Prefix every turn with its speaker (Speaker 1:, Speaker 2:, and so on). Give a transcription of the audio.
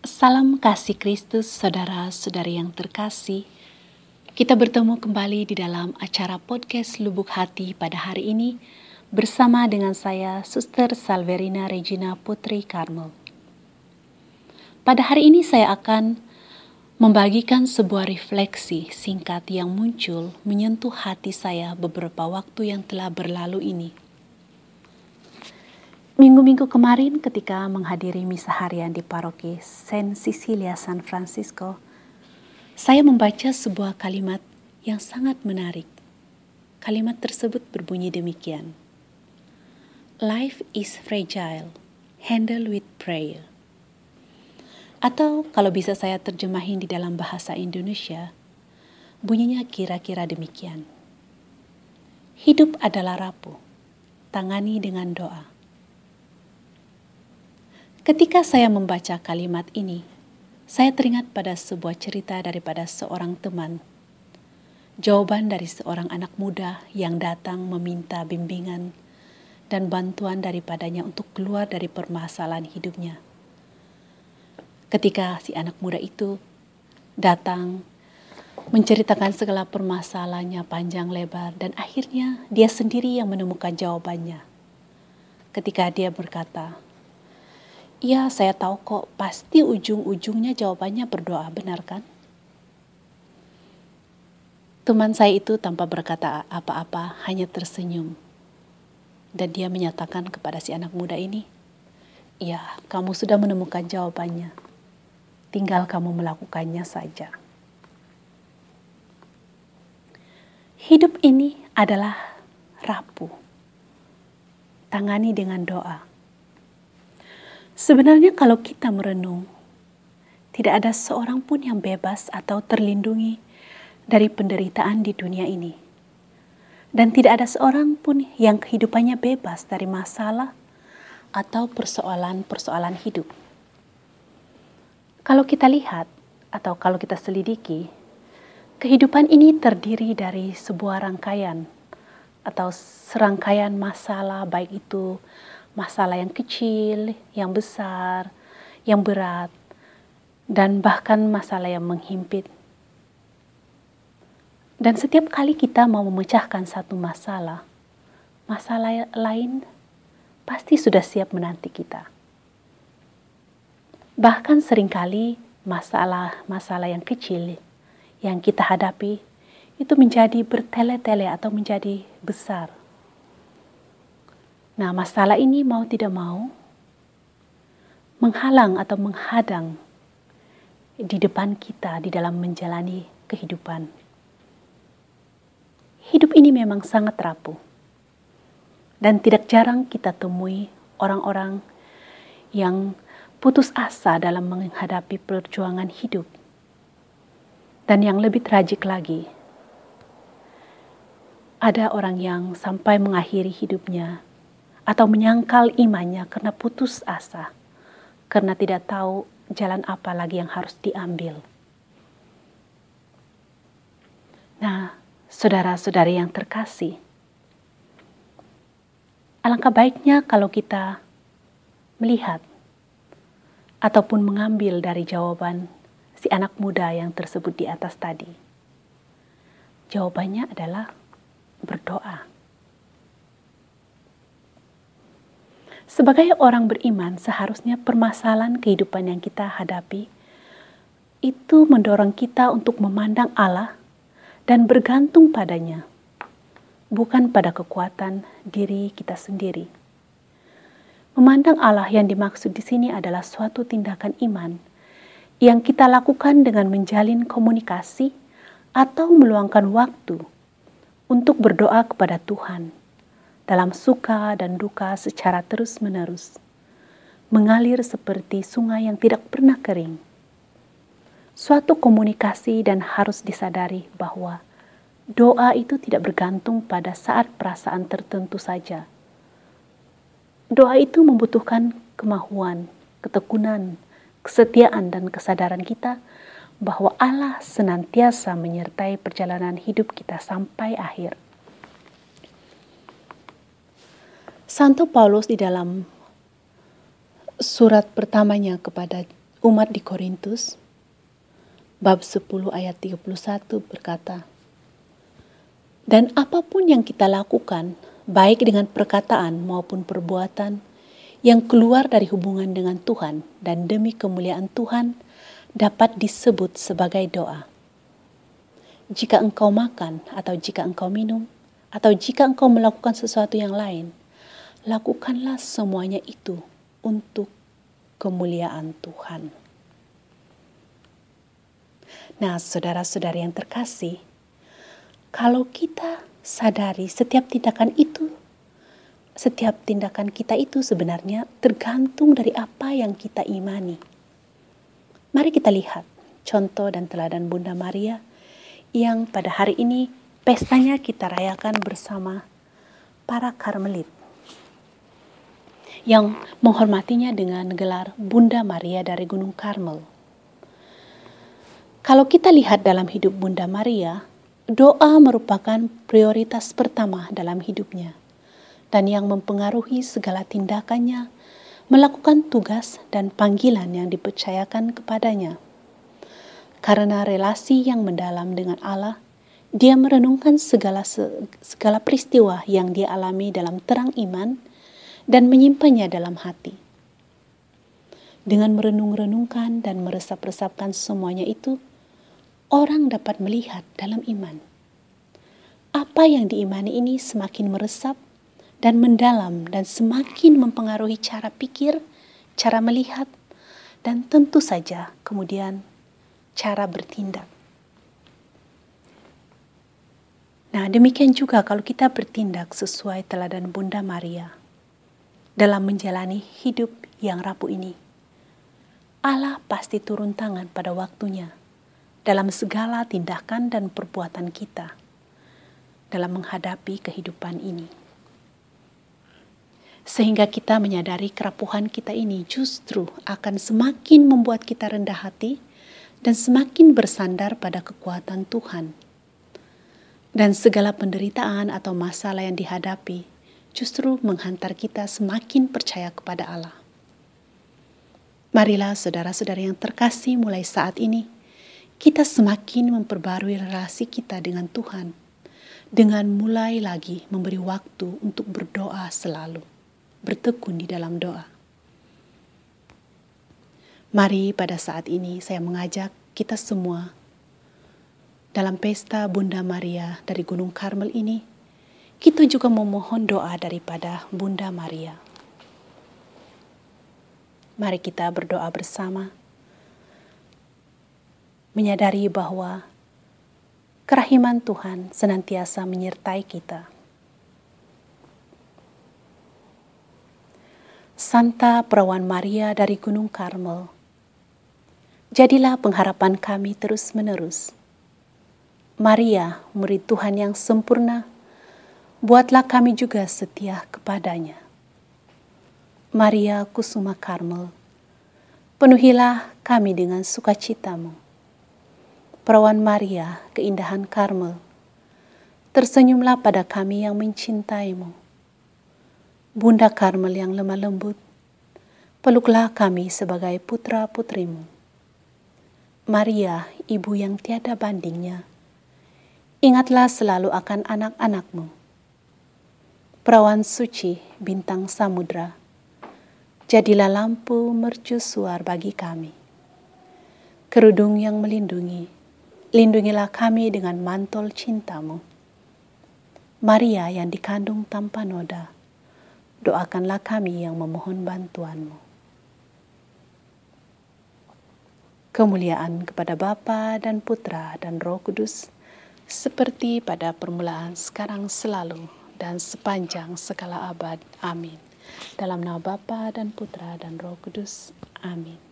Speaker 1: Salam kasih Kristus, saudara-saudari yang terkasih. Kita bertemu kembali di dalam acara podcast Lubuk Hati pada hari ini bersama dengan saya, Suster Salverina Regina Putri Karmel. Pada hari ini saya akan membagikan sebuah refleksi singkat yang muncul menyentuh hati saya beberapa waktu yang telah berlalu ini. Minggu-minggu kemarin ketika menghadiri misa harian di paroki Saint Cecilia San Francisco, saya membaca sebuah kalimat yang sangat menarik. Kalimat tersebut berbunyi demikian. Life is fragile, handle with prayer. Atau kalau bisa saya terjemahin di dalam bahasa Indonesia, bunyinya kira-kira demikian. Hidup adalah rapuh, tangani dengan doa. Ketika saya membaca kalimat ini, saya teringat pada sebuah cerita daripada seorang teman. Jawaban dari seorang anak muda yang datang meminta bimbingan dan bantuan daripadanya untuk keluar dari permasalahan hidupnya. Ketika si anak muda itu datang menceritakan segala permasalahannya panjang lebar dan akhirnya dia sendiri yang menemukan jawabannya. Ketika dia berkata, "Ya, saya tahu kok, pasti ujung-ujungnya jawabannya berdoa, benar kan?" Teman saya itu tanpa berkata apa-apa, hanya tersenyum. Dan dia menyatakan kepada si anak muda ini, "Ya, kamu sudah menemukan jawabannya. Tinggal kamu melakukannya saja." Hidup ini adalah rapuh. Tangani dengan doa. Sebenarnya kalau kita merenung, tidak ada seorang pun yang bebas atau terlindungi dari penderitaan di dunia ini. Dan tidak ada seorang pun yang kehidupannya bebas dari masalah atau persoalan-persoalan hidup. Kalau kita lihat atau kalau kita selidiki, kehidupan ini terdiri dari sebuah rangkaian atau serangkaian masalah, baik itu masalah yang kecil, yang besar, yang berat, dan bahkan masalah yang menghimpit. Dan setiap kali kita mau memecahkan satu masalah, masalah lain pasti sudah siap menanti kita. Bahkan seringkali masalah-masalah yang kecil yang kita hadapi itu menjadi bertele-tele atau menjadi besar. Nah, masalah ini mau tidak mau menghalang atau menghadang di depan kita di dalam menjalani kehidupan. Hidup ini memang sangat rapuh. Dan tidak jarang kita temui orang-orang yang putus asa dalam menghadapi perjuangan hidup. Dan yang lebih tragik lagi, ada orang yang sampai mengakhiri hidupnya atau menyangkal imannya karena putus asa, karena tidak tahu jalan apa lagi yang harus diambil. Nah, saudara-saudari yang terkasih, alangkah baiknya kalau kita melihat ataupun mengambil dari jawaban si anak muda yang tersebut di atas tadi. Jawabannya adalah berdoa. Sebagai orang beriman, seharusnya permasalahan kehidupan yang kita hadapi itu mendorong kita untuk memandang Allah dan bergantung padanya, bukan pada kekuatan diri kita sendiri. Memandang Allah yang dimaksud di sini adalah suatu tindakan iman yang kita lakukan dengan menjalin komunikasi atau meluangkan waktu untuk berdoa kepada Tuhan dalam suka dan duka secara terus-menerus, mengalir seperti sungai yang tidak pernah kering. Suatu komunikasi dan harus disadari bahwa doa itu tidak bergantung pada saat perasaan tertentu saja. Doa itu membutuhkan kemahuan, ketekunan, kesetiaan, dan kesadaran kita bahwa Allah senantiasa menyertai perjalanan hidup kita sampai akhir. Santo Paulus di dalam surat pertamanya kepada umat di Korintus, bab 10 ayat 31 berkata, "Dan apapun yang kita lakukan, baik dengan perkataan maupun perbuatan, yang keluar dari hubungan dengan Tuhan dan demi kemuliaan Tuhan, dapat disebut sebagai doa. Jika engkau makan, atau jika engkau minum, atau jika engkau melakukan sesuatu yang lain, lakukanlah semuanya itu untuk kemuliaan Tuhan." Nah, saudara-saudari yang terkasih, kalau kita sadari setiap tindakan kita itu sebenarnya tergantung dari apa yang kita imani. Mari kita lihat contoh dan teladan Bunda Maria yang pada hari ini pestanya kita rayakan bersama para Karmelit yang menghormatinya dengan gelar Bunda Maria dari Gunung Karmel. Kalau kita lihat dalam hidup Bunda Maria, doa merupakan prioritas pertama dalam hidupnya dan yang mempengaruhi segala tindakannya, melakukan tugas dan panggilan yang dipercayakan kepadanya. Karena relasi yang mendalam dengan Allah, dia merenungkan segala peristiwa yang dia alami dalam terang iman dan menyimpannya dalam hati. Dengan merenung-renungkan dan meresap-resapkan semuanya itu, orang dapat melihat dalam iman. Apa yang diimani ini semakin meresap dan mendalam dan semakin mempengaruhi cara pikir, cara melihat, dan tentu saja kemudian cara bertindak. Nah, demikian juga kalau kita bertindak sesuai teladan Bunda Maria dalam menjalani hidup yang rapuh ini, Allah pasti turun tangan pada waktunya dalam segala tindakan dan perbuatan kita dalam menghadapi kehidupan ini. Sehingga kita menyadari kerapuhan kita ini justru akan semakin membuat kita rendah hati dan semakin bersandar pada kekuatan Tuhan. Dan segala penderitaan atau masalah yang dihadapi justru menghantar kita semakin percaya kepada Allah. Marilah saudara-saudara yang terkasih, mulai saat ini kita semakin memperbarui relasi kita dengan Tuhan dengan mulai lagi memberi waktu untuk berdoa selalu, bertekun di dalam doa. Mari pada saat ini saya mengajak kita semua dalam pesta Bunda Maria dari Gunung Karmel ini, kita juga memohon doa daripada Bunda Maria. Mari kita berdoa bersama, menyadari bahwa kerahiman Tuhan senantiasa menyertai kita. Santa Perawan Maria dari Gunung Karmel, jadilah pengharapan kami terus-menerus. Maria, murid Tuhan yang sempurna, buatlah kami juga setia kepadanya. Maria Kusuma Karmel, penuhilah kami dengan sukacitamu. Perawan Maria, keindahan Karmel, tersenyumlah pada kami yang mencintaimu. Bunda Karmel yang lemah lembut, peluklah kami sebagai putra-putrimu. Maria, ibu yang tiada bandingnya, ingatlah selalu akan anak-anakmu. Perawan suci, bintang samudra, jadilah lampu mercusuar bagi kami. Kerudung yang melindungi, lindungilah kami dengan mantel cintamu. Maria yang dikandung tanpa noda, doakanlah kami yang memohon bantuanmu. Kemuliaan kepada Bapa dan Putra dan Roh Kudus, seperti pada permulaan, sekarang, selalu, dan sepanjang segala abad. Amin. Dalam nama Bapa dan Putra dan Roh Kudus. Amin.